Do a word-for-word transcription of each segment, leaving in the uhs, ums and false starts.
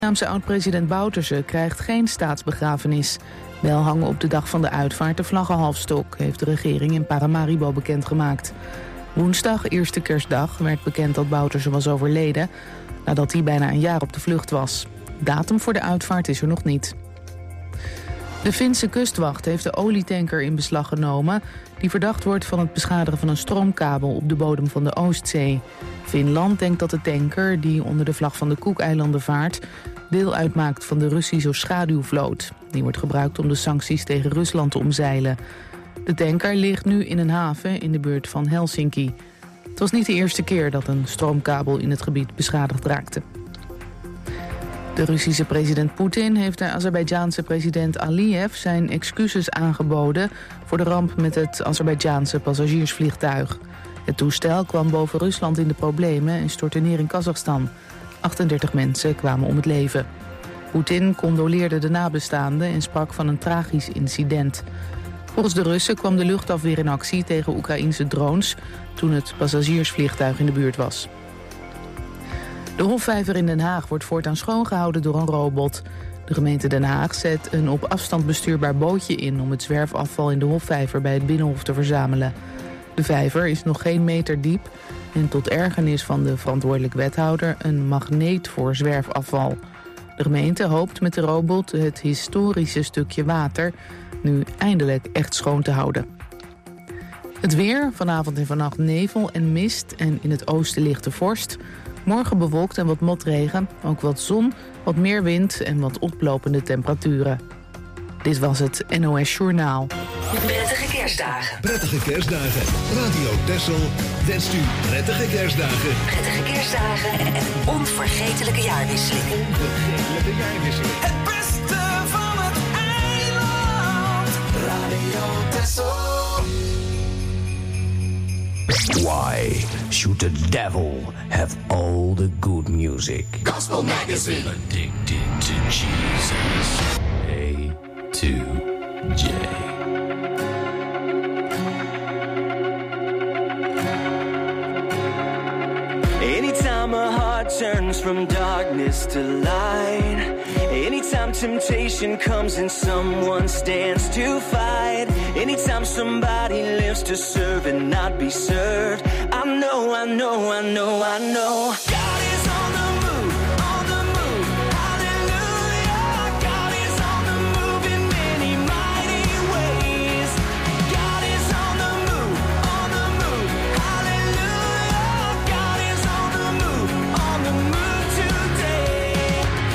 Surinaamse oud-president Bouterse krijgt geen staatsbegrafenis. Wel hangen op de dag van de uitvaart de vlaggen halfstok, heeft de regering in Paramaribo bekendgemaakt. Woensdag, eerste kerstdag, werd bekend dat Bouterse was overleden, nadat hij bijna een jaar op de vlucht was. Datum voor de uitvaart is er nog niet. De Finse kustwacht heeft de olietanker in beslag genomen die verdacht wordt van het beschadigen van een stroomkabel op de bodem van de Oostzee. Finland denkt dat de tanker, die onder de vlag van de Koekeilanden vaart, deel uitmaakt van de Russische schaduwvloot. Die wordt gebruikt om de sancties tegen Rusland te omzeilen. De tanker ligt nu in een haven in de buurt van Helsinki. Het was niet de eerste keer dat een stroomkabel in het gebied beschadigd raakte. De Russische president Poetin heeft de Azerbeidjaanse president Aliyev zijn excuses aangeboden voor de ramp met het Azerbeidjaanse passagiersvliegtuig. Het toestel kwam boven Rusland in de problemen en stortte neer in Kazachstan. achtendertig mensen kwamen om het leven. Poetin condoleerde de nabestaanden en sprak van een tragisch incident. Volgens de Russen kwam de luchtafweer in actie tegen Oekraïense drones toen het passagiersvliegtuig in de buurt was. De Hofvijver in Den Haag wordt voortaan schoongehouden door een robot. De gemeente Den Haag zet een op afstand bestuurbaar bootje in om het zwerfafval in de Hofvijver bij het Binnenhof te verzamelen. De vijver is nog geen meter diep en tot ergernis van de verantwoordelijk wethouder een magneet voor zwerfafval. De gemeente hoopt met de robot het historische stukje water nu eindelijk echt schoon te houden. Het weer, vanavond en vannacht nevel en mist en in het oosten lichte vorst. Morgen bewolkt en wat motregen, ook wat zon, wat meer wind en wat oplopende temperaturen. Dit was het N O S Journaal. Prettige kerstdagen. Prettige kerstdagen. Radio Texel wenst u prettige kerstdagen. Prettige kerstdagen en een onvergetelijke jaarwisseling. Onvergetelijke jaarwisseling. Het beste van het eiland. Radio Texel. Why should the devil have all the good music? Gospel Magazine. Addicted to Jesus. A to J. Anytime a heart turns from darkness to light, anytime temptation comes and someone stands to fight, anytime somebody lives to serve and not be served, I know, I know, I know, I know God is on the move, on the move, hallelujah. God is on the move in many mighty ways. God is on the move, on the move, hallelujah. God is on the move, on the move today.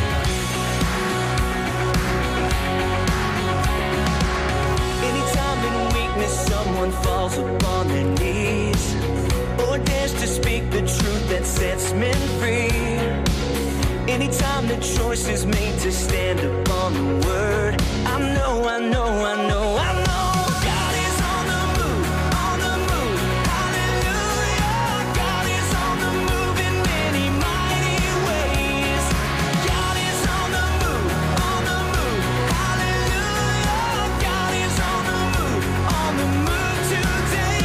Anytime in weakness someone falls upon their knees or dares to speak the truth that sets men free. Anytime the choice is made to stand upon the word, I know, I know, I know, I know God is on the move, on the move, hallelujah. God is on the move in many mighty ways. God is on the move, on the move, hallelujah. God is on the move, on the move today.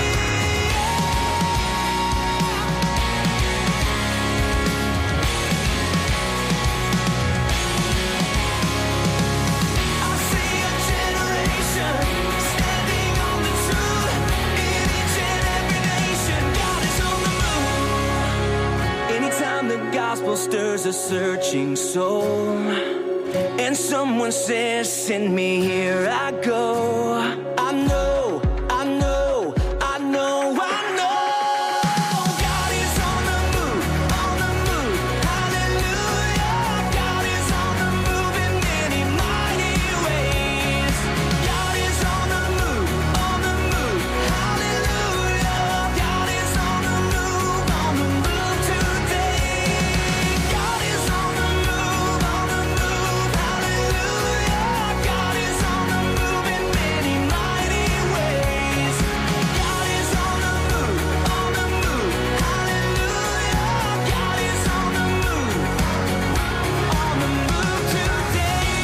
I see a generation standing on the truth in each and every nation. God is on the move. Anytime the gospel stirs a searching soul, and someone says, "Send me here," I go. I know, I know, I know, I know. God is on the move, on the move, hallelujah. God is on the move in many mighty ways. God is on the move, on the move, hallelujah. God is on the move, on the move today. God is on the move, on the move, hallelujah. God is on the move in many mighty ways. God is on the move, on the move, hallelujah. God is on the move, on the move today.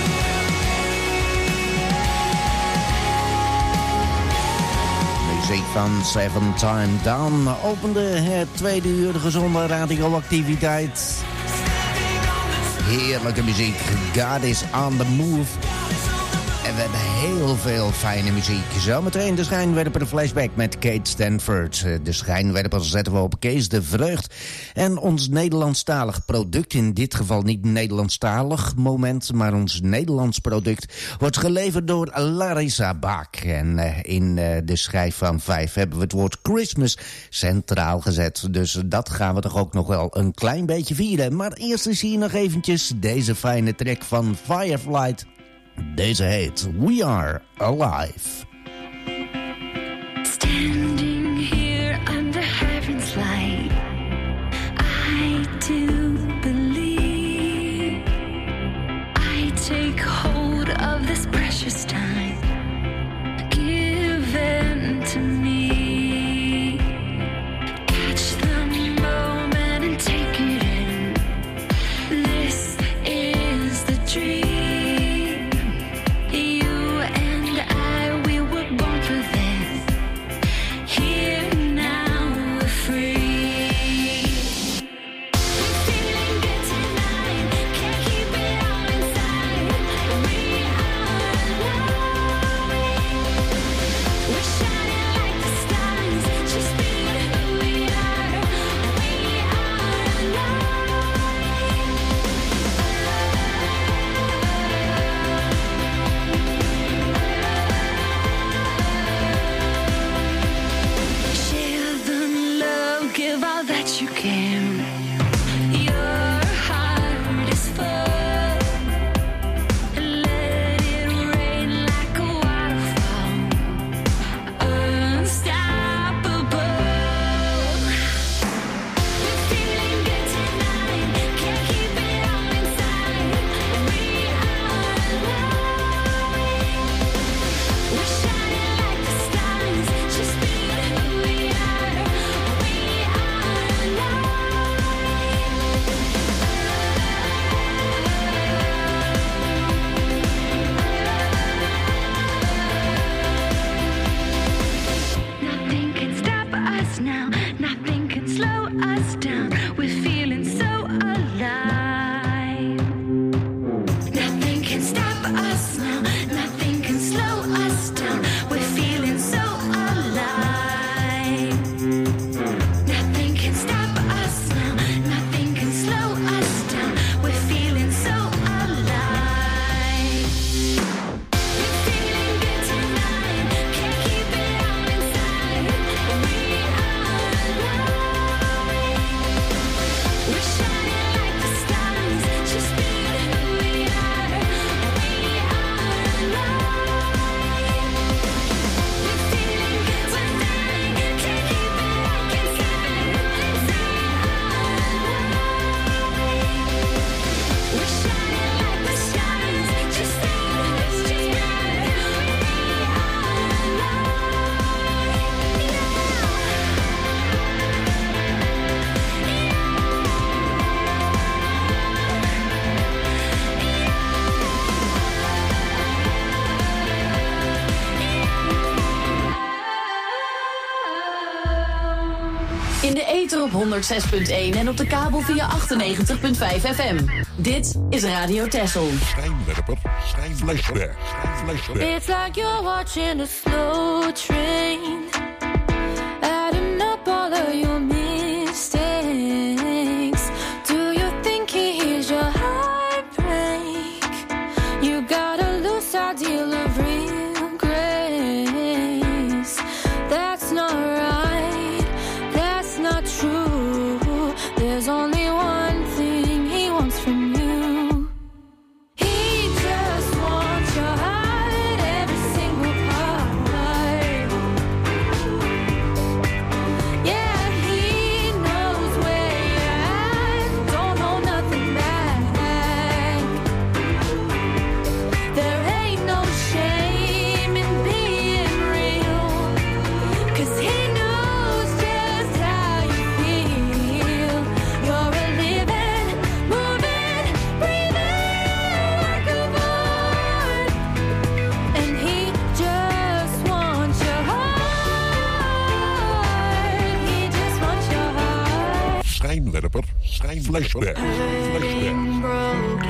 Muziek van Seven Time Down opende het tweede uur de gezonde radioactiviteit. heerlijke muziek. God is on the move. En we hebben heel veel fijne muziek. Zometeen de schijnwerper flashback met Kate Stanford. De schijnwerper zetten we op Kees de Vreugd. En ons Nederlandstalig product, in dit geval niet Nederlandstalig moment, maar ons Nederlands product, wordt geleverd door Larissa Baak. En uh, in uh, de schijf van vijf hebben we het woord Christmas centraal gezet. Dus dat gaan we toch ook nog wel een klein beetje vieren. Maar eerst is hier nog eventjes deze fijne track van Fireflight. Deze heet We Are Alive. Standing here under heaven's light, I do believe I take hold of this precious time given to me. Catch the moment and take it in. This is the dream. Op honderdzes punt één en op de kabel via achtennegentig punt vijf F M. Dit is Radio Texel. Schijnwerper, schijnflashback, schijnflashback. It's like you're watching a slow train, adding up all of your mistakes. Do you think he hears your heartbreak? You got a loose ideal of real grace. That's not right, that's not true. There's only one thing he wants from you. He just wants your heart, every single part. Yeah, he knows where you're at, don't hold nothing back. There ain't no shame in being real, 'cause he knows just how you feel. You're a living, moving, breathing work of art, and he just wants your heart. He just wants your heart. Schijnwerper, schijnflashback, schijnflashback. Broken.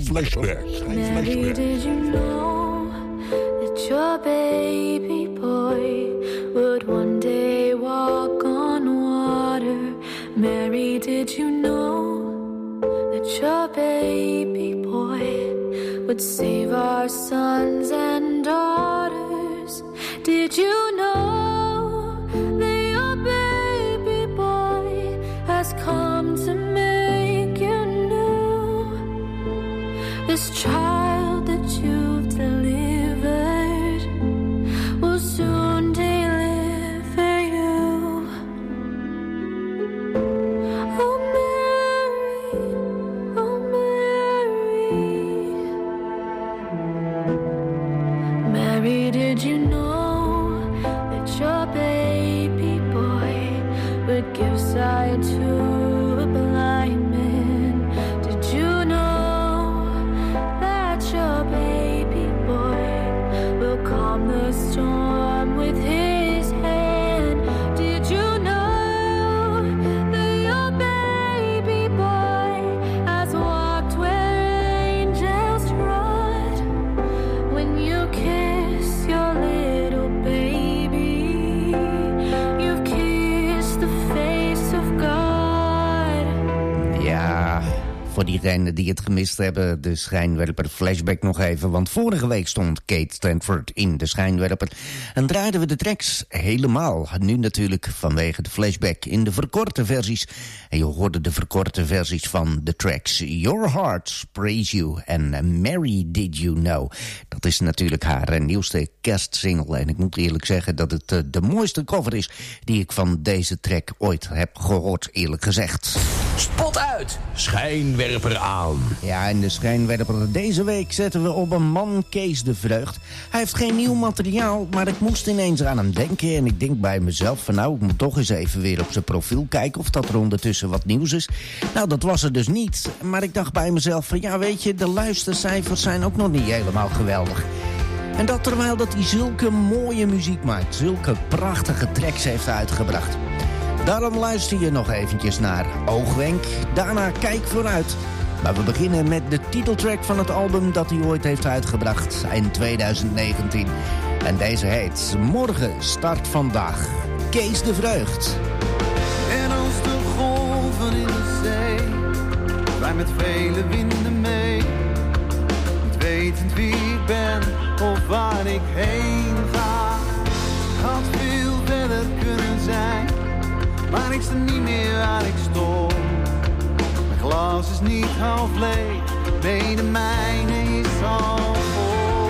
Schijnflashback. Mary, did you know that your baby boy would one day walk on water? Mary, did you know that your baby boy would save our sons and daughters? Did you know that your baby boy has come to make you new? This child that you've delivered will soon deliver you. Oh Mary, oh Mary. Mary, did you know that your baby boy would give sight to a blind man? Did you know that your baby boy will calm the storm with his hand? Did you know that your baby boy has walked where angels trod? When you kiss your little baby, you've kissed the face of God. Ja, voor diegenen die het gemist hebben, de schijnwerper flashback nog even. Want vorige week stond Kate Stanford in de schijnwerper. En draaiden we de tracks helemaal. Nu natuurlijk vanwege de flashback in de verkorte versies. En je hoorde de verkorte versies van de tracks Your Heart Praise You en Mary Did You Know. Dat is natuurlijk haar uh, nieuwste kerstsingle. En ik moet eerlijk zeggen dat het uh, de mooiste cover is die ik van deze track ooit heb gehoord, eerlijk gezegd. Spot uit, schijnwerper aan. Ja, en de schijnwerper deze week zetten we op een man, Kees de Vreugd. Hij heeft geen nieuw materiaal, maar ik moest ineens aan hem denken. En ik denk bij mezelf van nou, ik moet toch eens even weer op zijn profiel kijken of dat er ondertussen wat nieuws is. Nou, dat was er dus niet. Maar ik dacht bij mezelf van ja, weet je, de luistercijfers zijn ook nog niet helemaal geweldig. En dat terwijl dat hij zulke mooie muziek maakt, zulke prachtige tracks heeft uitgebracht. Daarom luister je nog eventjes naar Oogwenk, daarna Kijk Vooruit. Maar we beginnen met de titeltrack van het album dat hij ooit heeft uitgebracht in twintig negentien. En deze heet Morgen start vandaag. Kees de Vreugd. En als de golven in de zee, wij met vele winden mee. Niet wetend wie ik ben of waar ik heen ga. Had veel verder kunnen zijn, maar ik sta niet meer waar ik stond. Mijn glas is niet half leeg, nee de mijne is al vol.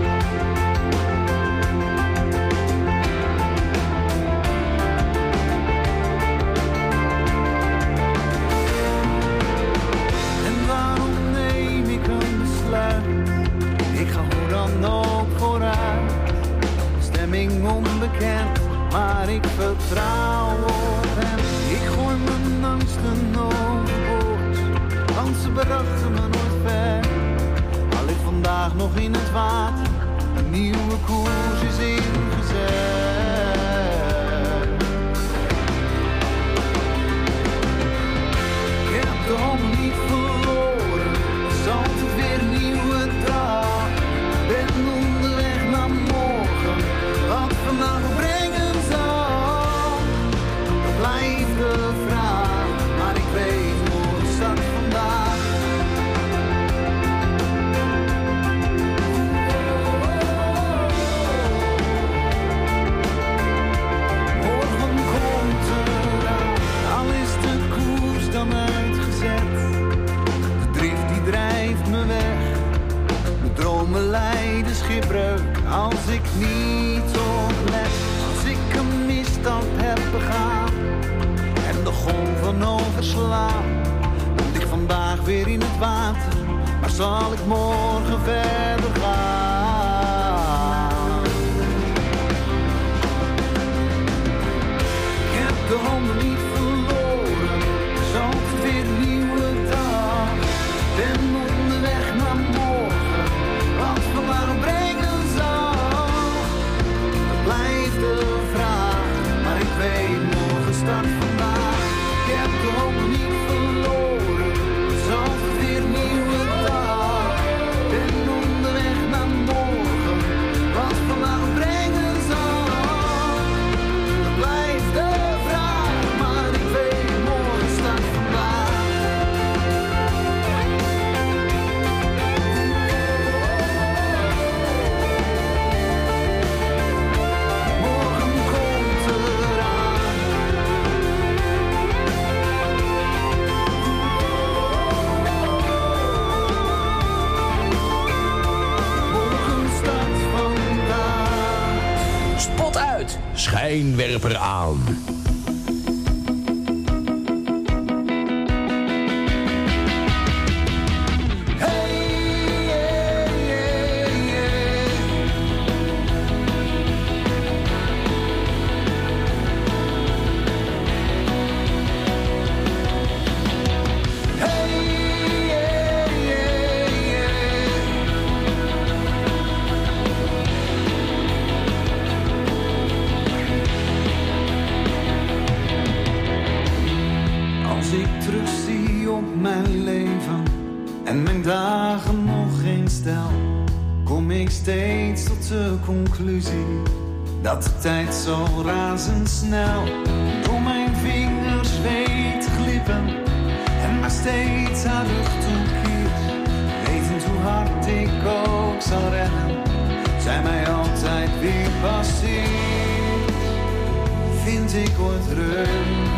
En waarom neem ik een besluit? Ik ga hoe dan ook vooruit. Stemming onbekend, maar ik vertrouw op hem. Ik gooi mijn angsten overboord, want ze brachten me nooit ver. Al ligt vandaag nog in het water, een nieuwe koers is ingezet. Ik heb de hoop niet verloren, het is altijd weer een nieuwe dag. Ben onderweg naar morgen, wat vandaag brengen zal. Dat blijft de vraag, maar ik weet morgen start vandaag. Morgen komt eraan, al is de koers dan uitgezet. De drift die drijft me weg, mijn dromen lijden schipbreuk. Als ik niet oplet, als ik een misstap heb begaan en de golven overslaan, dan lig vandaag weer in het water, maar zal ik morgen verder gaan? Ik heb de handen niet verloren, er is altijd weer een nieuwe dag. Ben onderweg naar morgen, wat vandaag brengen zal. Dat blijft de vraag, maar ik weet morgen start vandaag. Ik heb de hoop niet verloren, het is altijd weer een nieuwe dag. uit, schijnwerper aan. Steeds tot de conclusie dat de tijd zo razendsnel door mijn vingers weet te glippen en maar steeds haar rug toekeert. Wetend hoe hard ik ook zal rennen, zij mij altijd weer passeert. Vind ik ooit rust.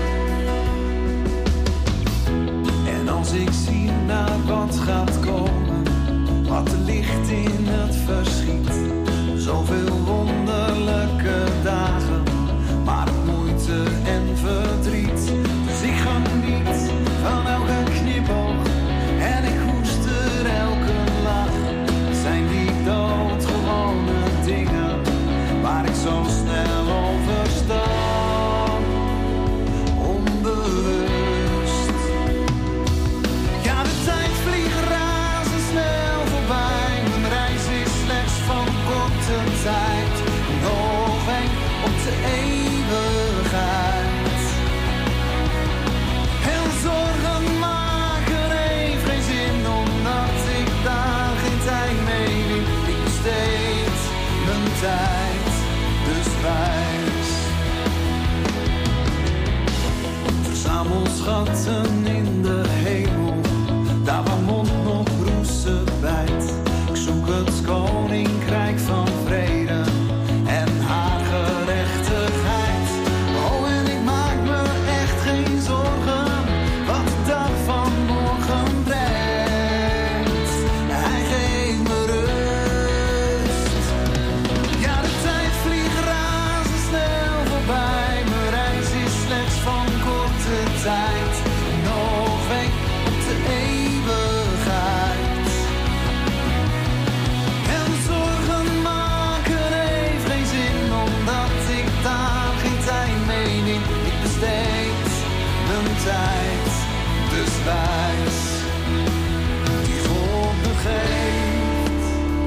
En als ik zie naar wat gaat komen, wat er ligt in het verschiet. Zoveel wonderlijke dagen, maar moeite en verdriet. Dus ik geniet van elke knipoog en ik koester elke lach. Zijn die doodgewone dingen waar ik zo snel over stap, onbewust. Ja, de tijd vliegt razendsnel voorbij. Mijn reis is slechts van korte tijd. Nog een op de eeuwigheid. En zorgen maken heeft geen zin, omdat ik daar geen tijd mee neem. Ik besteed mijn tijd dus wijs. Verzamel schatten in de hemel, daar waar mond nog roesten bijt. Ik zoek het koninkrijk van vrede en haar gerechtigheid. Oh, en ik maak me echt geen zorgen wat de dag van morgen brengt. Hij geeft me rust. Ja, de tijd vliegt razendsnel voorbij. Mijn reis is slechts van korte tijd. Nog een op de eeuwigheid. En zorgen maken heeft geen zin, omdat ik daar geen tijd mee neem. Ik besteed mijn tijd dus wijs, die God me geeft.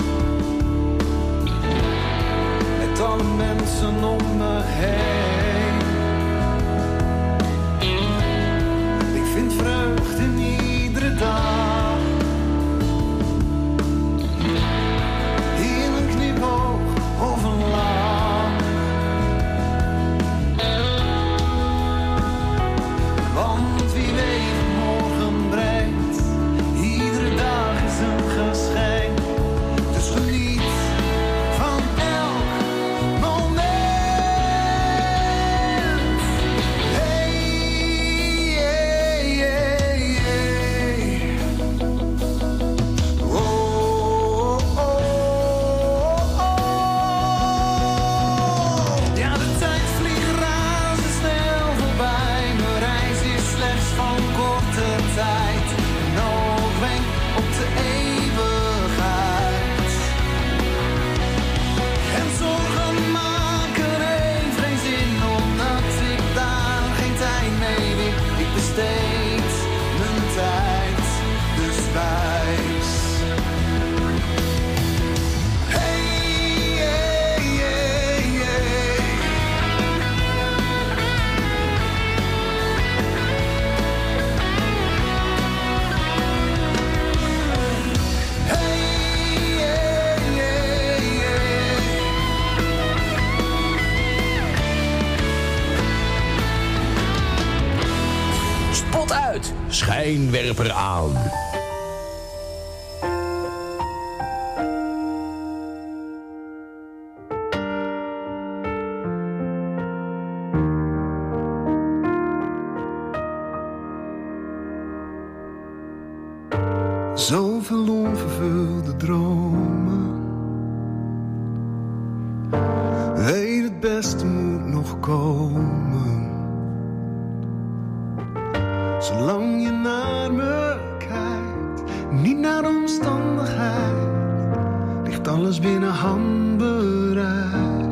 Met alle mensen om me heen. Ik vind vreugde in iedere dag. In een knipoog of een lach. Want wie weet wat morgen brengt. Iedere dag is een geschenk. Dus geniet van elk moment. Hey, hey, hey, hey. Oh, oh, oh, oh. Ja, de tijd vliegt razendsnel voorbij. Mijn reis is slechts van korte tijd. Nog een op de eeuwigheid. En zorgen maken heeft geen zin, omdat ik daar geen tijd mee neem. Ik besteed mijn tijd dus wijs. Hey, hey, hey, hey. Hey, hey, hey, hey. Spot uit, schijnwerper aan. Zoveel onvervulde dromen. Hele beste moet nog komen. Zolang je naar me kijkt, niet naar de omstandigheid, ligt alles binnen handbereik.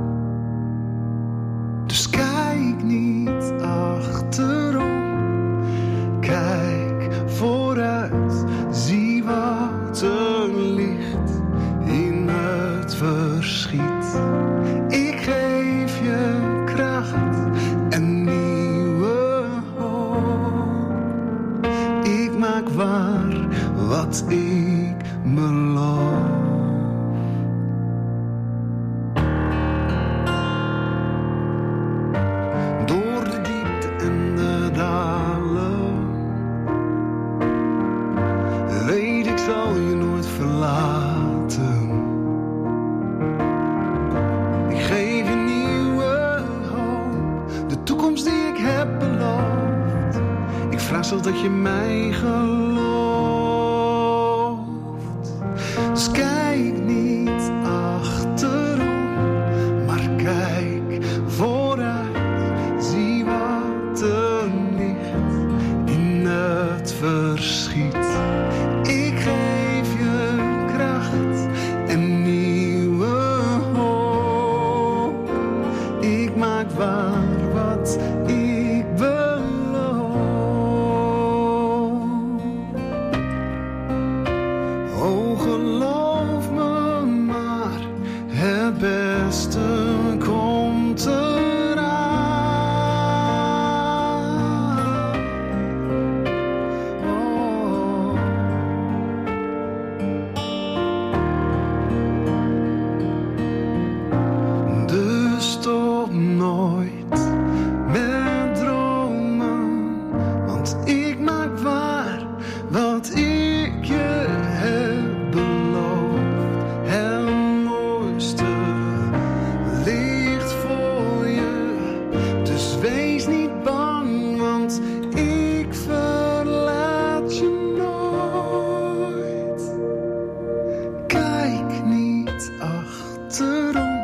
Dus kijk niet achterom, kijk vooruit, zie wat er ligt in het verschiet. Ik geef je kracht en nieuwe hoop. Ik maak waar wat ik beloof. Door de diepte en de dalen, weet ik zal je nooit verlaten. Ik geef je nieuwe hoop, de toekomst die ik heb beloofd. Ik vraag zelfs dat je mij gelooft. Dus kijk niet achterom, maar kijk vooruit. Zie wat er ligt in het verschiet. Ik geef je kracht en nieuwe hoop. Ik maak waar wat ik beloof. Oh, geloof me maar, het beste komt eraan. Oh. Dus stop nooit met dromen, want ik maak waar wat ik je heb beloofd. Het mooiste ligt voor je, dus wees niet bang, want ik verlaat je nooit. Kijk niet achterom,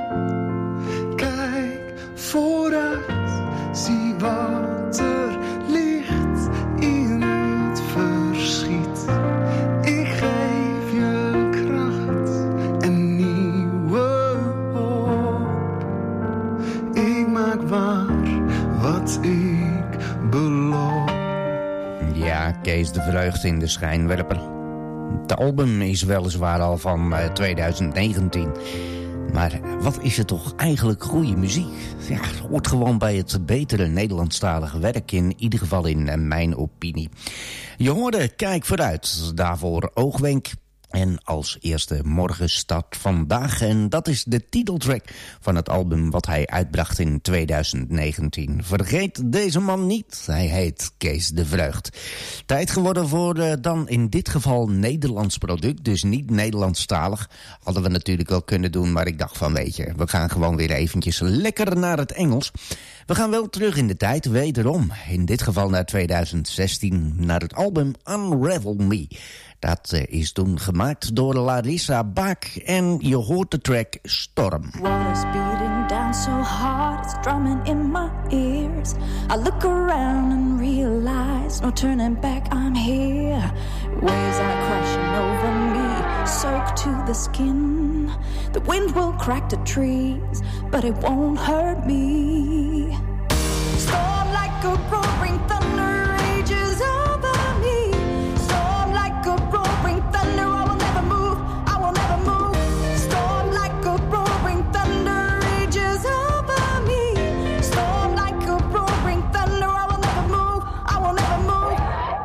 kijk vooruit, zie wat er ligt in het verschiet. Ik geef je kracht en nieuwe hoop. Ik maak waar wat ik beloof. Ja, Kees de Vreugd in de schijnwerper. Het album is weliswaar al van uh, twintig negentien. Maar wat is het toch eigenlijk goede muziek? Ja, het hoort gewoon bij het betere Nederlandstalige werk. In ieder geval in uh, mijn opinie. Je hoorde Kijk vooruit. Daarvoor Oogwenk. En als eerste Morgen start vandaag. En dat is de titeltrack van het album wat hij uitbracht in twintig negentien. Vergeet deze man niet. Hij heet Kees de Vreugd. Tijd geworden voor uh, dan in dit geval Nederlands product. Dus niet Nederlandstalig. Hadden we natuurlijk wel kunnen doen. Maar ik dacht van weet je, we gaan gewoon weer eventjes lekker naar het Engels. We gaan wel terug in de tijd, wederom. In dit geval naar twintig zestien. Naar het album Unravel Me. Dat uh, is toen gemaakt door Larissa Bach en je hoort de track Storm. Water's beating down so hard, it's drumming in my ears. I look around and realize, no turning back, I'm here. Waves are crashing over me, soaked to the skin. The wind will crack the trees, but it won't hurt me. Storm like a roaring thunder rages over me. Storm like a roaring thunder, I will never move, I will never move. Storm like a roaring thunder rages over me. Storm like a roaring thunder, I will never move, I will never move.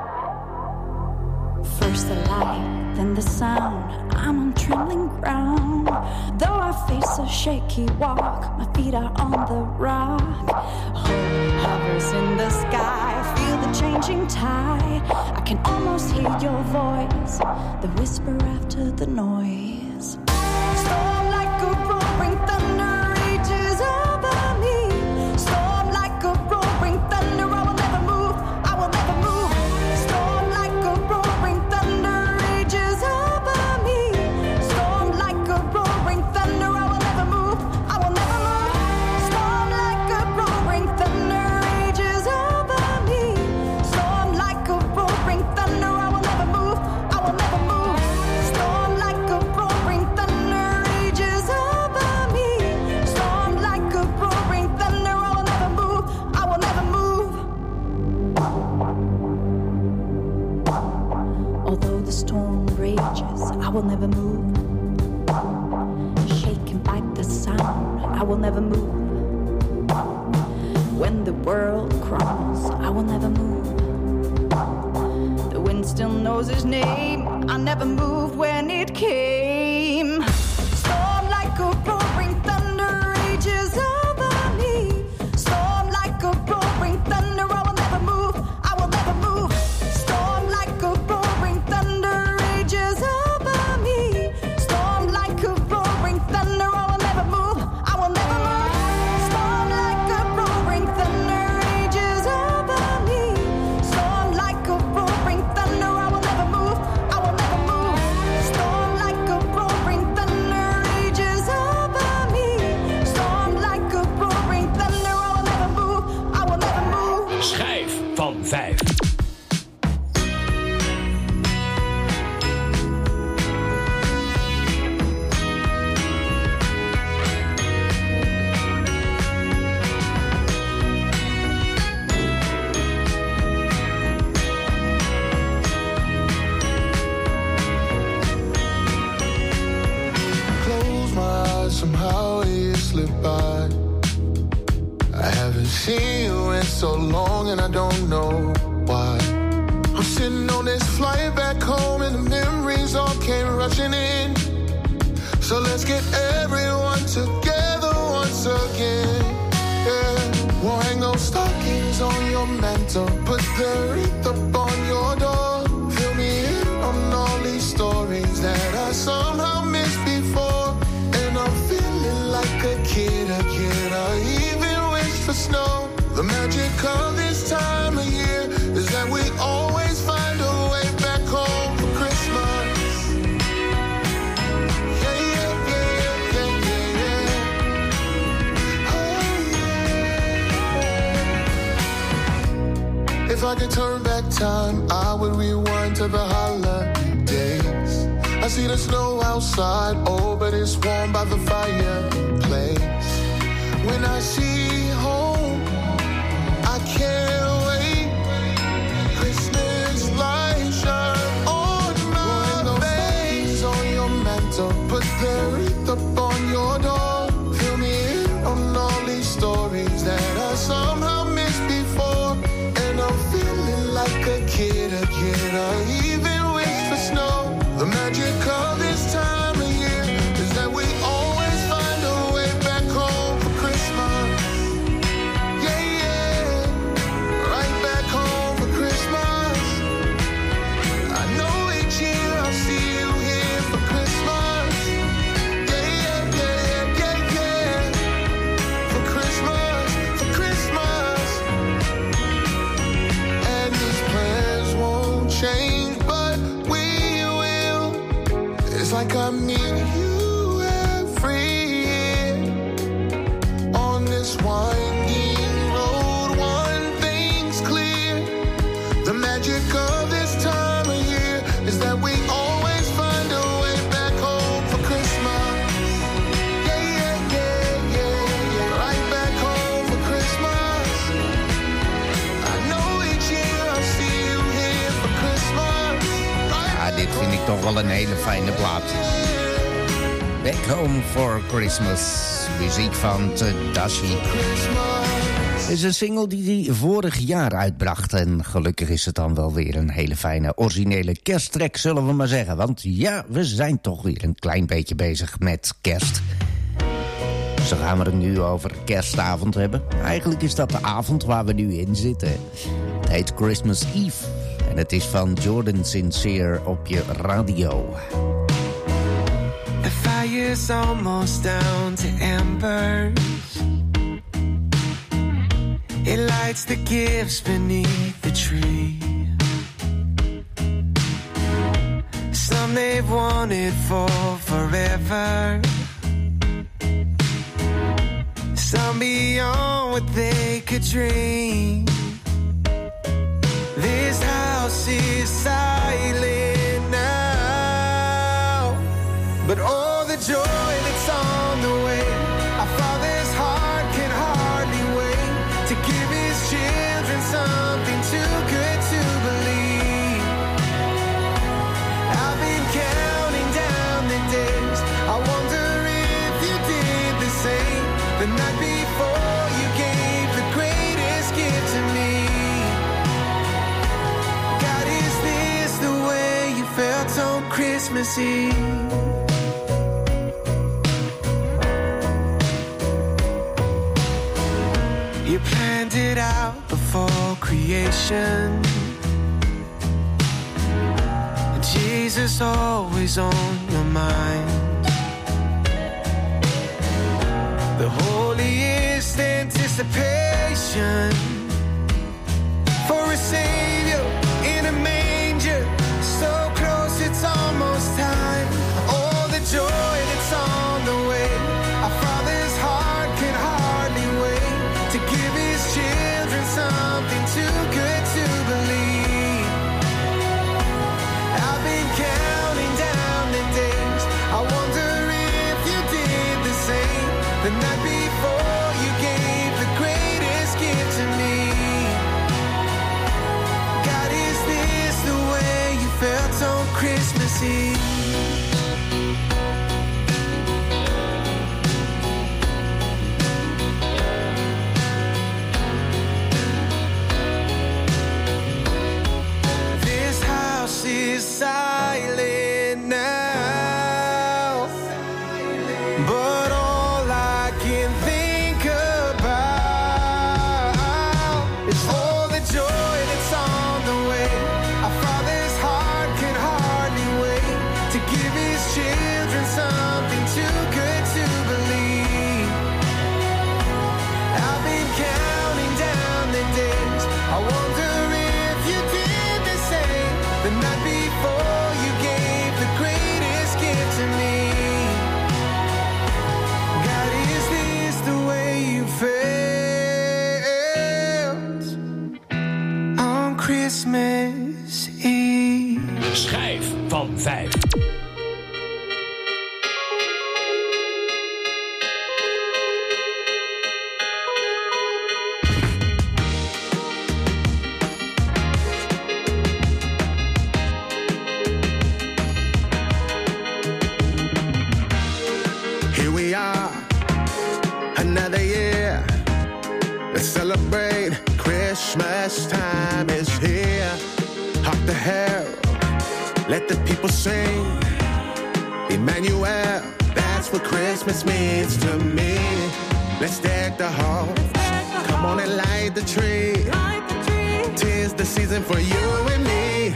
First the light, then the sound, I'm on trembling ground. Though I face a shaky walk, my feet are on the rock. Hope hovers in the sky, feel the changing tide. I can almost hear your voice, the whisper after the noise. Storm like a roaring thunder rages over me. Storm like a roaring thunder, I will never move, I will never move. Storm like a roaring thunder rages over me. Storm like a roaring thunder, I will never move, I will never move. the world crumbles, I will never move. The wind still knows his name. I never moved when it came. Storm like a roaring thunder rages over me. Storm like a roaring thunder, I will never move. I will never move. Storm like a roaring thunder rages over me. Storm like a roaring thunder, I will never move. I will never move. Storm like a roaring thunder rages over me. Storm like a roaring thunder, I will never move. I will never move. Storm like a roaring thunder rages over me. Storm like a roaring thunder, I will never move. I will never move. Schijf van vijf. Close my eyes, somehow it slipped by. I haven't seen you in so long and I don't know why. I'm sitting on this flight back home and the memories all came rushing in. So let's get everyone together once again. Yeah. We'll hang those stockings on your mantle, put the wreath up on your door. Fill me in on all these stories that I somehow missed before. And I'm feeling like a kid again. I even wish for snow. The magic of this time of year is that we always find a way back home for Christmas. Yeah, yeah, yeah, yeah, yeah, yeah. Oh, yeah. If I could turn back time, I would rewind to the holidays. I see the snow outside, oh, but it's warm by the fireplace. When I see home, I can't wait. Christmas lights shine on my face. On your mantle, put the wreath up on your door. Fill me in on all these stories that I somehow missed before. And I'm feeling like a kid again. I even wish for snow. The magic of this time of year is that we always find a way back home for Christmas. Yeah, yeah, right back home for Christmas. I know each year I'll see you here for Christmas. Yeah, yeah, yeah, yeah, yeah, for Christmas, for Christmas. And these plans won't change, but we will. It's like I meet you every year on this winding road. One thing's clear: the magic of this time of year is that we always find a way back home for Christmas. Yeah, yeah, yeah, yeah, yeah, right back home for Christmas. I know each year I'll see you here for Christmas. Ja, dit vind ik toch wel een hele fijne plaat. Back Home for Christmas. Muziek van Tadashi. Het is een single die hij vorig jaar uitbracht. En gelukkig is het dan wel weer een hele fijne originele kersttrack, zullen we maar zeggen. Want ja, we zijn toch weer een klein beetje bezig met kerst. Zo gaan we het nu over kerstavond hebben. Eigenlijk is dat de avond waar we nu in zitten. Het heet Christmas Eve. En het is van Jordan Sincere op je radio. The fire's almost down to embers. It lights the gifts beneath the tree. Some they've wanted for forever. Some beyond what they could dream. This house is silent now, but oh, the joy that's on the way. Our Father's heart can hardly wait to give His children something too good to believe. I've been counting down the days. I wonder if you did the same. The night before you gave the greatest Christmas Eve. You planned it out before creation. Jesus always on your mind. The holiest anticipation for a Savior in a manger, so close it's almost time. All the joy that's on the way, our Father's heart can hardly wait to give His children something too good to believe. I've been counting down the days, I wonder if you did the same. The night before you gave the greatest gift to me. God, is this the way you felt on Christmas Eve? This house is silent now, but all I can think about is all the joy that's on the way. Our Father's heart can hardly wait to give His children something too good to believe. I've been counting down the days, I wonder if you did the same. The night before you gave the greatest gift to me. God, is this the way you felt on Christmas Eve? Schijf van vijf. Here we are, another year. Let's celebrate. Christmas time is here. Hark the herald, let the people sing. Emmanuel, that's what Christmas means to me. Let's deck the hall. Come on and light the tree. Tis the season for you and me.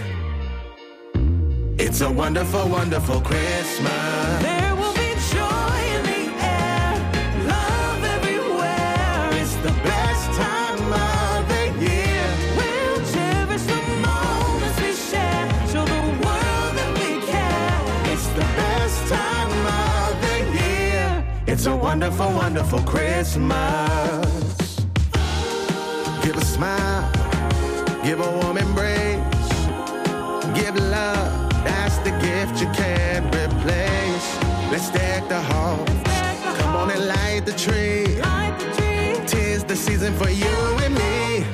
It's a wonderful, wonderful Christmas. There will be joy in the air, love everywhere. It's the best time of the year. We'll cherish the moments we share, show the world that we care. It's the best time of the year. It's a wonderful, wonderful Christmas. Give a smile, give a warm embrace, give love, that's the gift you can't replace. Let's deck the hall, come on and light the tree. Tis the season for you and me.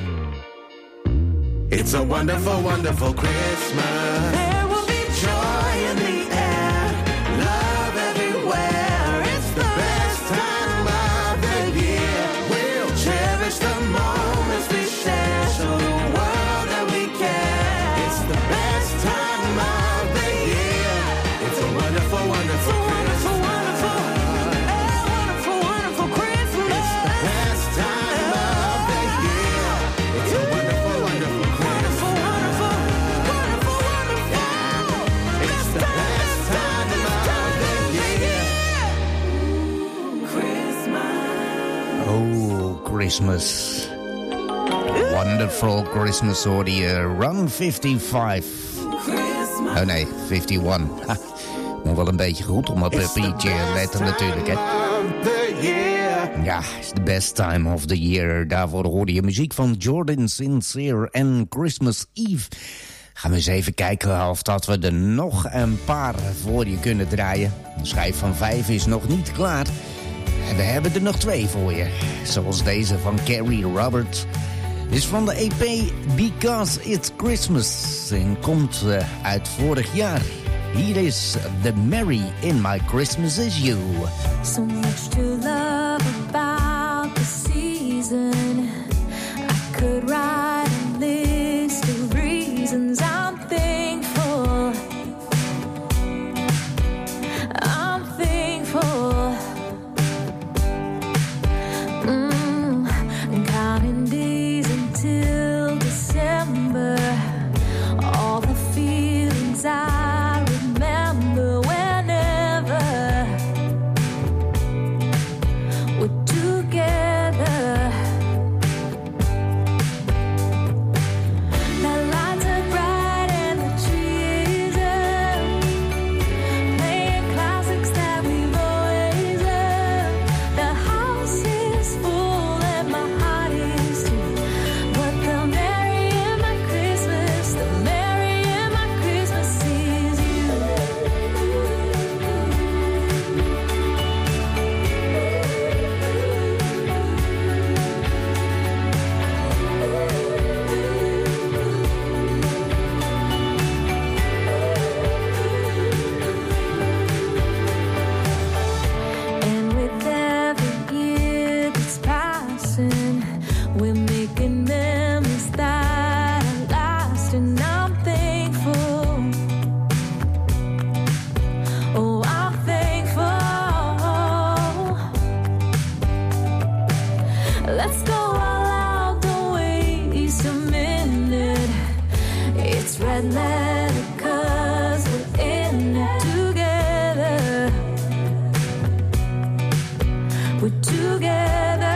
It's a wonderful, wonderful Christmas. There will be joy in the air, love everywhere. It's the best time of the year. We'll Cherish the moments we share, show the world that we care. It's the best time of the year. It's a wonderful, wonderful Wonderful, wonderful, eh, wonderful, wonderful Christmas. It's the best time of the year. It's a wonderful, wonderful Wonderful, wonderful, wonderful, wonderful. It's the best time of the year. Christmas. Oh, Christmas. Wonderful Christmas hoorde je. Run vijfenvijftig. Oh nee, eenenvijftig. Ha, moet wel een beetje goed om op het papiertje letten natuurlijk, hè. Ja, it's the best time of the year. Daarvoor hoorde je muziek van Jordan Sincere en Christmas Eve. Gaan we eens even kijken of dat we er nog een paar voor je kunnen draaien. De schijf van vijf is nog niet klaar. En we hebben er nog twee voor je. Zoals deze van Carrie Roberts. Is van de E P Because It's Christmas. En komt uh, uit vorig jaar. Hier is The Mary in My Christmas Is You. So much to love about the season. I could write a list of reasons I'm thankful. Let's go all out, don't waste a minute. It's red letter, 'cause we're in it together. We're together.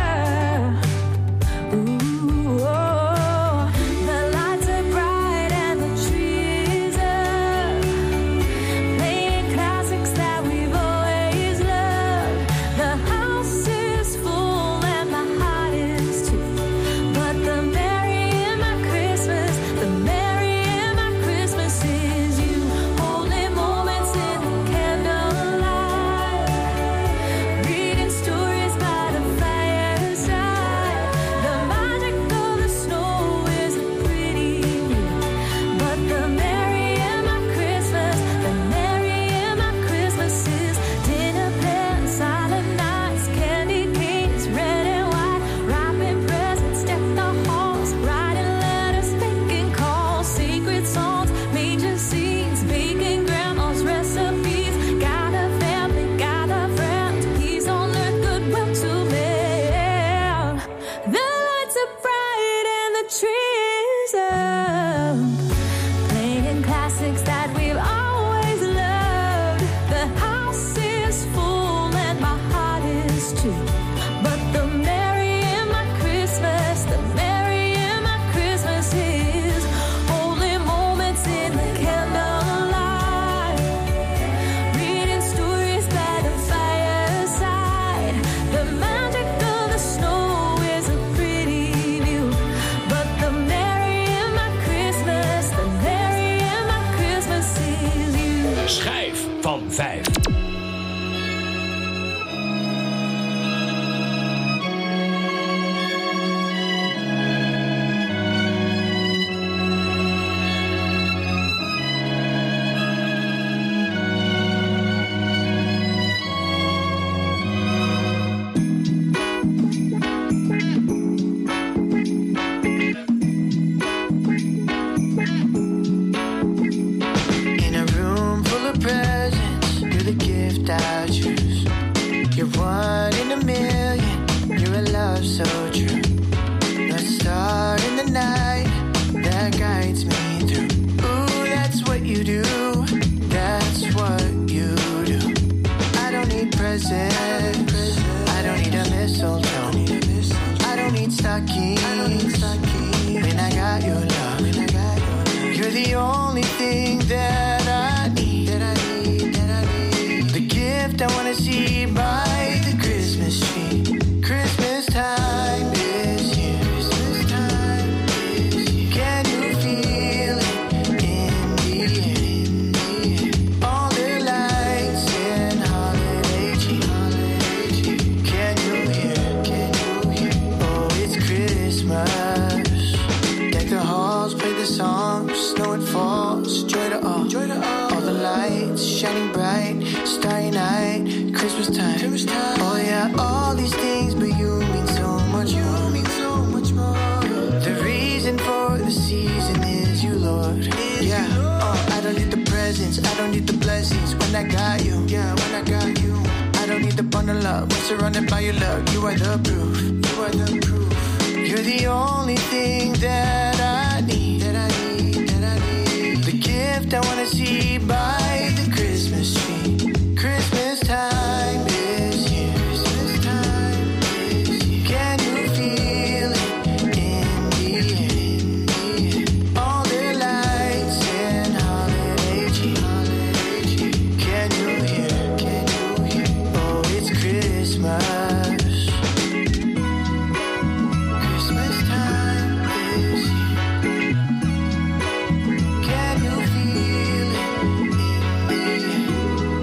Ooh, oh. The lights are bright and the trees up, playing classics that we've always loved. The house is full and my heart is too. But the merry in my Christmas, the merry in my Christmas is you. Holding moments in the candlelight, reading stories by the fireside. The magic of the snow is a pretty view. But the merry in my Christmas, the merry in my Christmas is dinner plans, silent nights, candy canes, red and white, wrapping presents, deck the halls, writing letters, making calls, secret songs, major scenes, baking grandma's recipes. Got a family, got a friend, he's on earth, goodwill to men. The lights are bright and the trees up, playing classics that we've always loved. The house is full and my heart is too. But the merry in my Christmas, the merry in my Christmas is holding moments in the candlelight, reading stories by the fireside. The magic of the snow is a pretty view. But the merry in my Christmas, the merry in my Christmas is you. Schijf van vijf. In a room full of presents, you're the gift I choose. You're one in a million, you're a love so true. A star in the night that guides me through. Ooh, that's what you do, that's what you do. I don't need presents, I don't need a mistletoe, I don't need stockings when I got your love. You're the only thing that I need, that I need, that I need. The gift I wanna see by the Christmas tree. Christmas time is here. Christmas time is here. Can you feel it in the air? All the lights and holiday cheer. Can you hear? Can you hear? Oh, it's Christmas. Deck the halls, play the songs, snow and falls, joy to all, joy to all. All the lights shining bright, starry night, Christmas time. Christmas time. Oh yeah, all these things, but you mean so much more. You mean so much more. The reason for the season is you, Lord. Is yeah. You, Lord. Oh, I don't need the presents, I don't need the blessings when I got you. Yeah, when I got you. I don't need the bundle up, when surrounded by your love. You are the proof. You are the proof. You're the only thing that I need, that I need, that I need. The gift I wanna see by the Christmas tree. Christmas time is here. Christmas time is here. Can you feel it in the air? All the lights and holiday cheer. Can you hear? Can you hear? Oh, it's Christmas. Christmas time is here. Can you feel it in the air?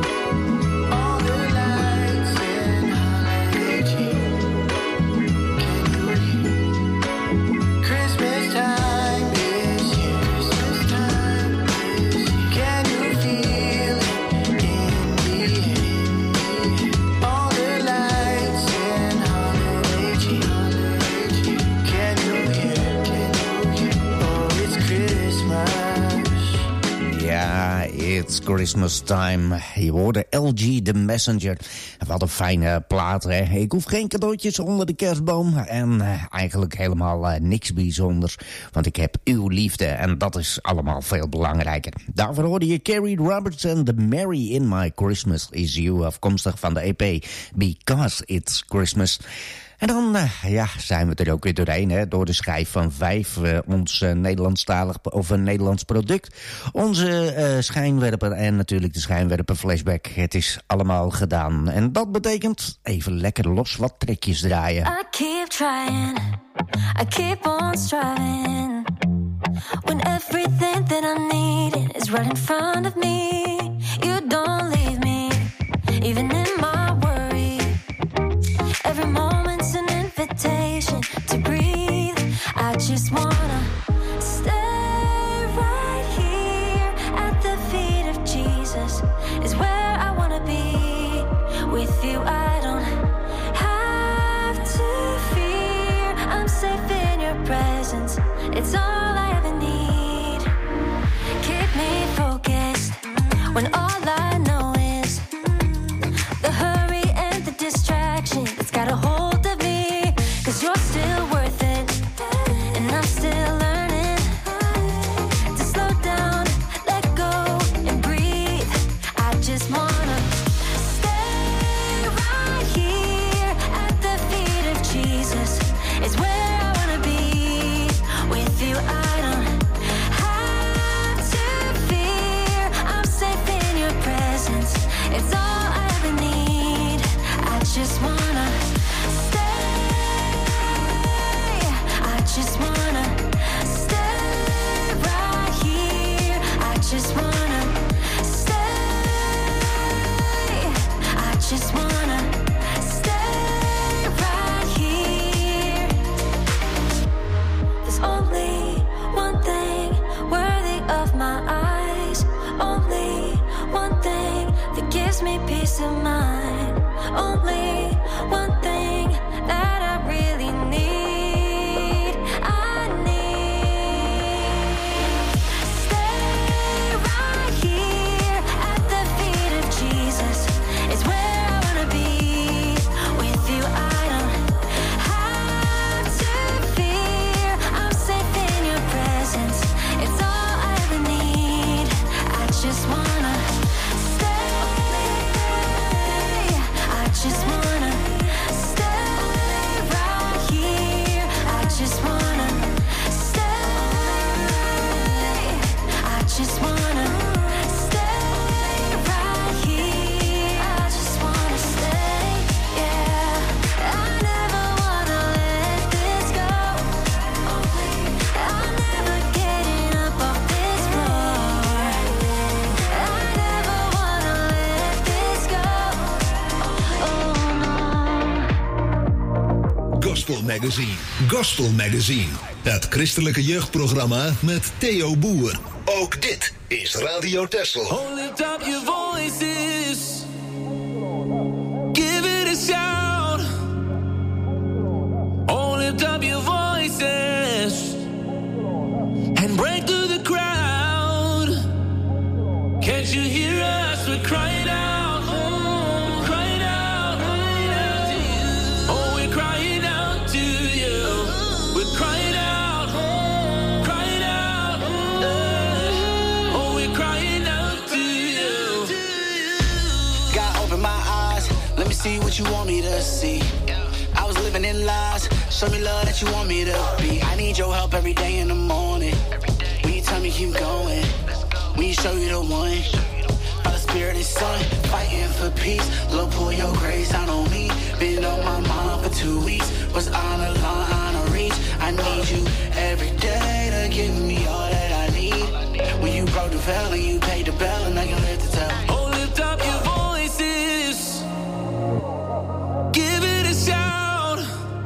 It's Christmas Time. Je hoorde L G The Messenger. Wat een fijne plaat, hè. Ik hoef geen cadeautjes onder de kerstboom. En uh, eigenlijk helemaal uh, niks bijzonders. Want ik heb uw liefde. En dat is allemaal veel belangrijker. Daarvoor hoorde je Carrie Roberts en The Mary in My Christmas Is You. Afkomstig van de E P Because It's Christmas. En dan uh, ja, zijn we er ook weer doorheen, hè, door de schijf van vijf. Uh, ons uh, Nederlandstalig of een Nederlands product. Onze uh, schijnwerper en natuurlijk de schijnwerper flashback. Het is allemaal gedaan. En dat betekent even lekker los wat trekjes draaien. I keep trying, I keep on striving. When everything that I need is right in front of me. You don't leave me, even in my worry. Every moment's an invitation to breathe. I just wanna stay right here at the feet of Jesus. Is where I wanna be. With you I don't have to fear. I'm safe in your presence. It's all I ever need. Keep me focused when all I know is the hurry and the distraction that's got a hold of me. Cause you're still worth it, and I'm still learning to slow down, let go, and breathe. I just wanna stay right here at the feet of Jesus. It's where I wanna be. With you I don't have to fear. I'm safe in your presence. It's all I ever need. I just wanna stay. I just wanna stay right here. I just wanna stay. I just wanna stay right here. There's only one thing worthy of my eyes. Only one thing that gives me peace of mind. Only one thing that I really need. I need. Stay right here at the feet of Jesus. It's where I wanna be. With you I don't have to fear. I'm safe in your presence. It's all I ever need. I just wanna stay. I just wanna stay right here. I just wanna stay. I just wanna stay right here. I just wanna stay, yeah. I never wanna let this go. I'm never getting up off this floor. I never wanna let this go. Oh no. Gospel Magazine. Gospel Magazine. Het christelijke jeugdprogramma met Theo Boer. Ook dit is Radio Texel. Oh, lift up your voices. Give it a shout. Oh, lift up your voices. And break through the crowd. Can't you hear us? We're crying out. Oh, crying out. Crying out to you. Oh, we're crying out to you. We're crying out. Crying out. Oh, we're crying out to you. God, open my eyes. Let me see what you want me to see. I was living in lies. Show me love that you want me to be. I need your help every day in the morning. When you tell me keep going. When you show you the one. Father, Spirit, and Son. Fighting for peace. Lord, pour your grace out on me. Been on my mind for two weeks. Was on the line, on a reach. I need you every day to give me all that I need. When you broke the veil and you paid the bell and I can live to tell. Oh, lift up your voices. Give it a shout.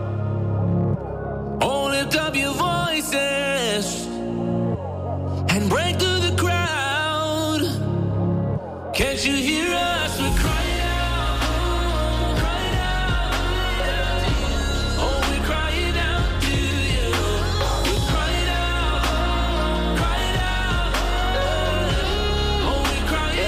Oh, lift up your voices. And break through the crowd. Can't you hear us? We're crying out. Crying out. Oh, we're crying out to you. We're crying out. Crying out. Oh, we're crying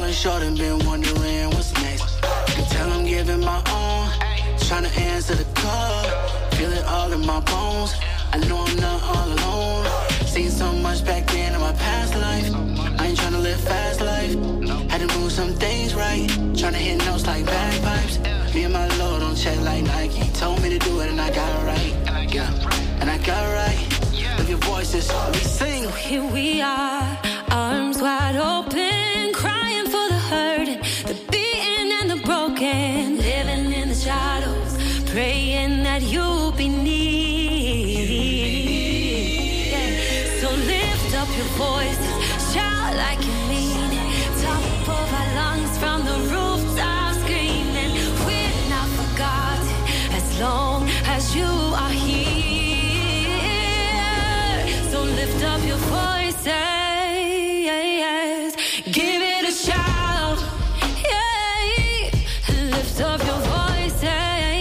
falling short and been wondering what's next. You can tell I'm giving my all, trying to answer the call. Feel it all in my bones. I know I'm not all alone. Seen so much back then in my past life. I ain't trying to live fast life. Had to move some things right. Trying to hit notes like bagpipes. Me and my Lord on check like Nike. Told me to do it and I got it right. Yeah, and I got it right. Lift your voices, we sing. So here we are, arms wide open, crying for the hurt, the beaten and the broken, living in the shadows, praying that you'll be near. Yeah. So lift up your voices, shout like you mean it, top of our lungs from the rooftops screaming. We're not forgotten as long as you are here. So lift up your voices, give it a shout, yeah. Lift up your voices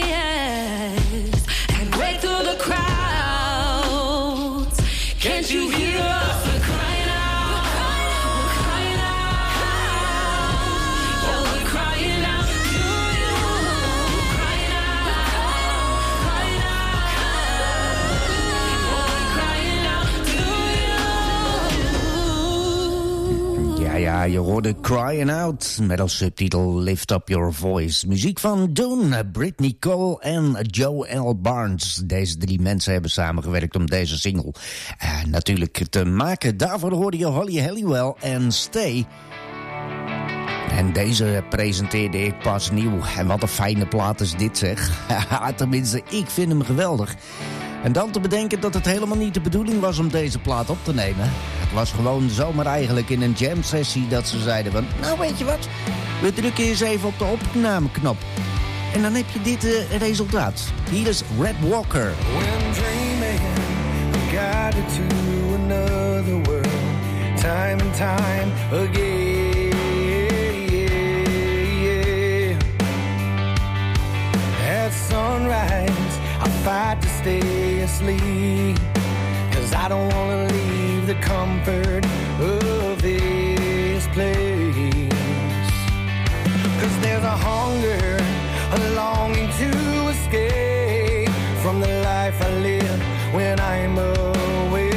and break through the crowds. Can't you hear us? We're crying out, we're crying out, yeah, we're crying out to you. We're crying out, crying out, yeah, we're crying out to you. Ja, ja, je hoorde Crying Out met als subtitel Lift Up Your Voice. Muziek van Dune, Brittany Cole en Joe L. Barnes. Deze drie mensen hebben samengewerkt om deze single uh, natuurlijk te maken. Daarvoor hoorde je Holly Halliwell en Stay. En deze presenteerde ik pas nieuw. En wat een fijne plaat is dit, zeg. Tenminste, ik vind hem geweldig. En dan te bedenken dat het helemaal niet de bedoeling was om deze plaat op te nemen. Het was gewoon zomaar eigenlijk in een jam sessie dat ze zeiden van... Nou, weet je wat? We drukken eens even op de opnameknop. En dan heb je dit uh, resultaat. Hier is Red Walker. When dreaming, guided to another world, time and time again. At sunrise, I fight to stay asleep, 'cause I don't wanna leave the comfort of this place. 'Cause there's a hunger, a longing to escape from the life I live when I'm away.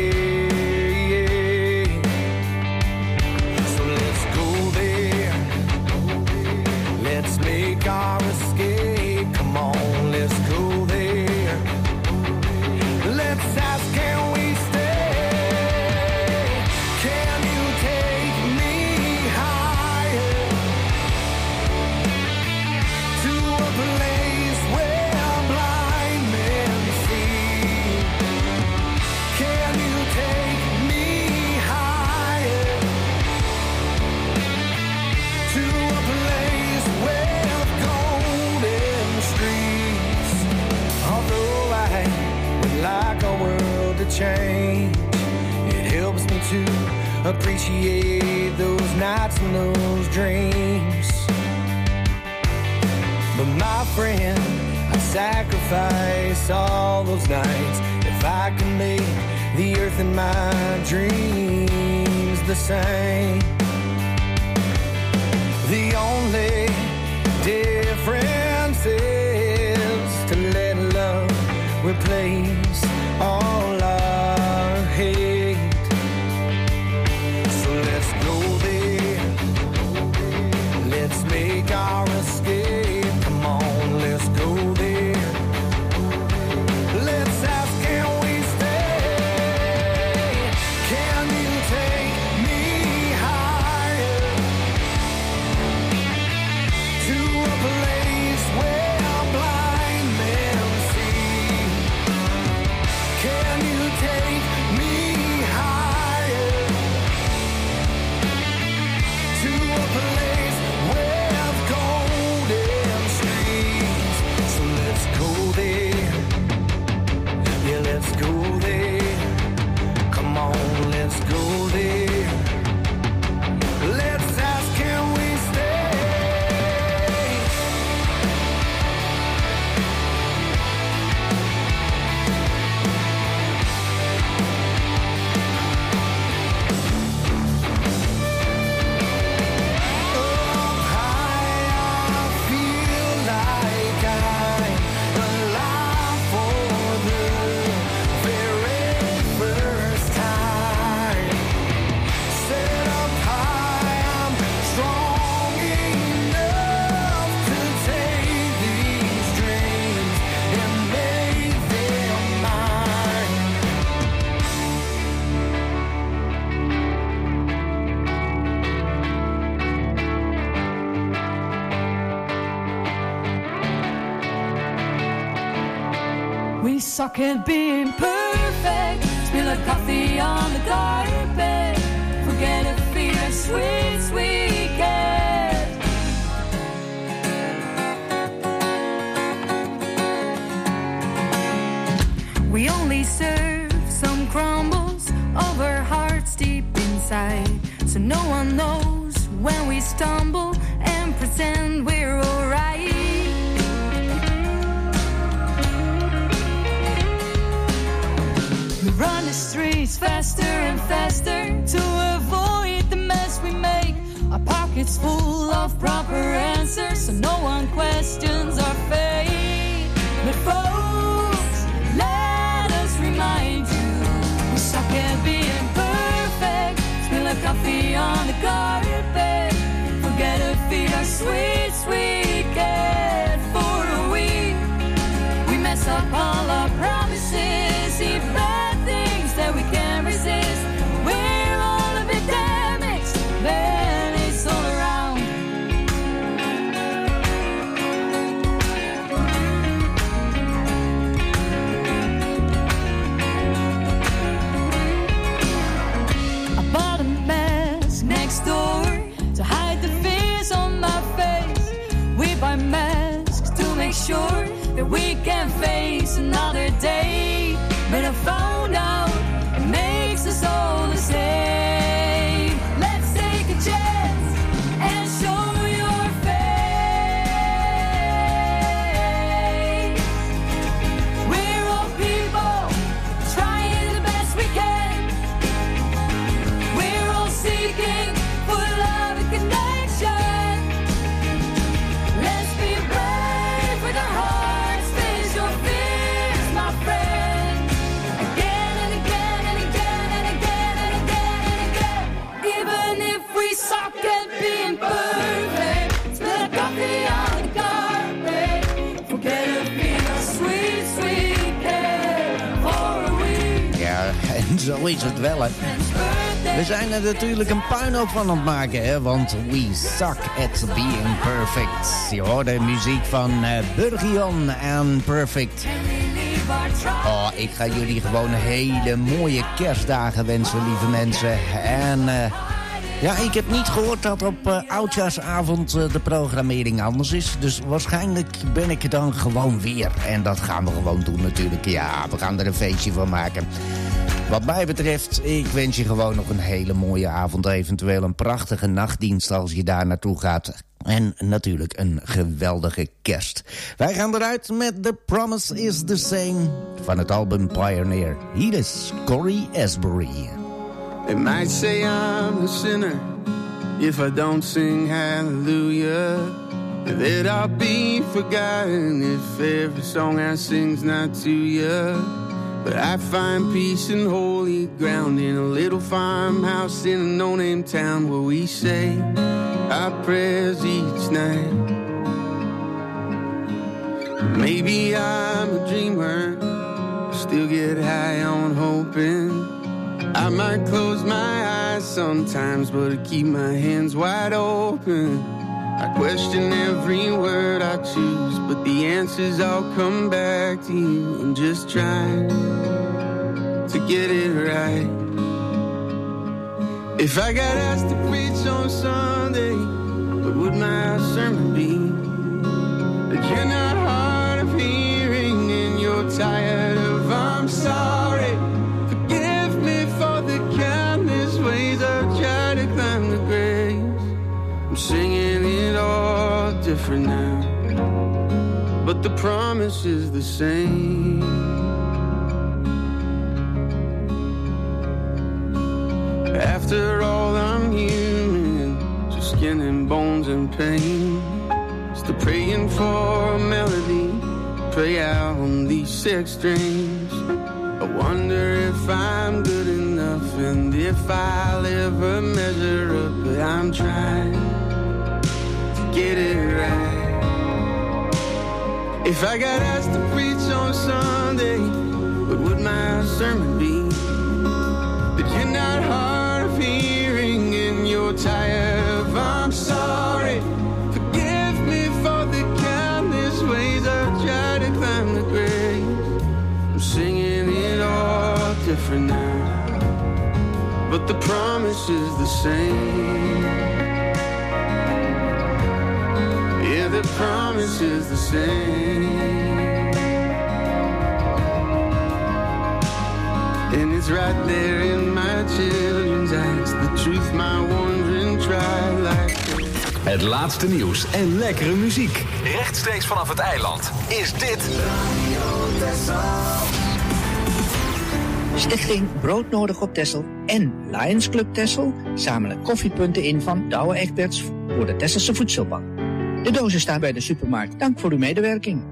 So let's go there, let's make our escape. Come on, let's go there. Let's ask, can we stay? Can you take me higher to a place where blind men see? Can you take me higher to a place with golden streets? Although I would like our world to change, it helps me to appreciate those nights and those dreams. But my friend, I'd sacrifice all those nights if I can make the earth and my dreams the same. The only difference is to let love replace all our hate. So let's go there, let's make our escape. Come on, let's go there. Let's ask, can we stay? Can you take me higher to a place where blind men see? suck at being perfect. Spill a coffee on the carpet. Forget a fear, sweet, sweet cat. We only serve some crumbles over hearts deep inside, so no one knows when we stumble and pretend we're alright. We run the streets faster and faster to avoid the mess we make. Our pockets full of proper answers, so no one questions our fate. But folks, let us remind you, we suck at being perfect. Spill a coffee on the carpet. Forget a feed our sweet, sweet cat for a week. We mess up all our promises, see bad things that we can't resist. We're all a bit damaged, then it's all around. I bought a mask next door to hide the fears on my face. We buy masks to make sure that we can face another day. But I found out it makes us all the same. Let's take a chance and show your face. We're all people trying the best we can. We're all seeking for love and connection. Let's be brave with our hearts, face your fears, my friend. Again and again and again and again and again and again. Even if we suck at being perfect, spill a coffee on the carpet. Forget a being a sweet, sweet cat for a week. Ja, en zo is het wel, hè. We zijn er natuurlijk een puinhoop van aan het maken, hè? Want we suck at being perfect. Je hoort de muziek van uh, Burgion en Perfect. Oh, ik ga jullie gewoon hele mooie kerstdagen wensen, lieve mensen. En uh, ja, ik heb niet gehoord dat op uh, oudjaarsavond uh, de programmering anders is. Dus waarschijnlijk ben ik er dan gewoon weer. En dat gaan we gewoon doen natuurlijk. Ja, we gaan er een feestje van maken. Wat mij betreft, ik wens je gewoon nog een hele mooie avond. Eventueel een prachtige nachtdienst als je daar naartoe gaat. En natuurlijk een geweldige kerst. Wij gaan eruit met The Promise is the Same van het album Pioneer. Hier is Corey Asbury. They might say I'm a sinner if I don't sing hallelujah. That I'll be forgotten if every song I sing's not to you. But I find peace in holy ground in a little farmhouse in a no-name town where we say our prayers each night. Maybe I'm a dreamer, still get high on hoping. I might close my eyes sometimes, but I keep my hands wide open. I question every word I choose, but the answers all come back to you. I'm just trying to get it right. If I got asked to preach on Sunday, what would my sermon be? That you're not hard of hearing and you're tired of I'm sorry. Forgive me for the countless ways I've tried to climb the grave. I'm singing it all different now, but the promise is the same. After all, I'm human, just skin and bones and pain. Still praying for a melody, pray out on these six strings. I wonder if I'm good enough and if I'll ever measure up, but I'm trying get it right. If I got asked to preach on Sunday, what would my sermon be? That you're not hard of hearing and you're tired of I'm sorry. Forgive me for the countless ways I've tried to climb the grave. I'm different now, but the promise is the same. Yeah, the promise is the same. And it's right there in my children's eyes, the truth my wondering try like. Het laatste nieuws en lekkere muziek. Rechtstreeks vanaf het eiland is dit Radio Texel. Stichting Broodnodig op Texel en Lions Club Texel zamelen koffiepunten in van Douwe Egberts voor de Tesselse voedselbank. De dozen staan bij de supermarkt. Dank voor uw medewerking.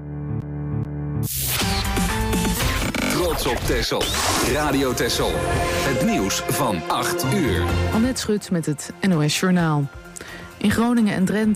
Trots op Texel. Radio Texel. Het nieuws van acht uur. Annette Schut met het N O S Journaal. In Groningen en Drenthe